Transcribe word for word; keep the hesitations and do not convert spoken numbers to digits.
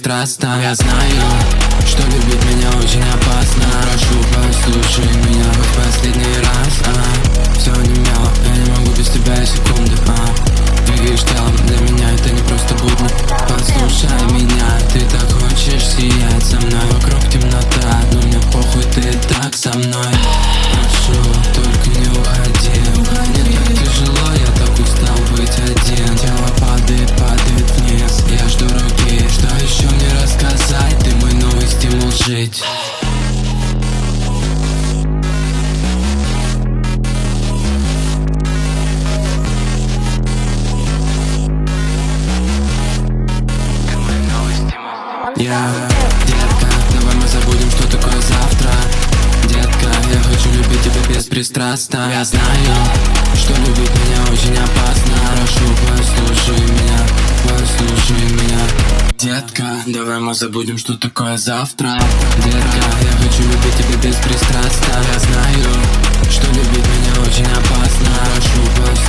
беспристрастно. Я знаю, что любить меня очень опасно. Прошу, послушай меня хоть последний раз, а? Все онемело, я не могу без тебя и секунды, а? Двигаешь телом, для меня это не просто будно. Послушай меня, ты так хочешь сиять со мной. Вокруг темнота, но мне похуй, ты так со мной. Прошу, только не уходи. Мне так тяжело, я так устал быть один. Тело падает, падает вниз, я жду руки. Что еще мне рассказать? Ты мой новый стимул жить. Я, детка, давай мы забудем, что такое завтра. Детка, я хочу любить тебя беспристрастно. Я знаю, что любить меня очень опасно. Прошу, послушай меня, послушай меня. Детка, давай мы забудем, что такое завтра. Детка, я хочу любить тебя беспристрастно. Я знаю, что любить меня очень опасно. Прошу, послушай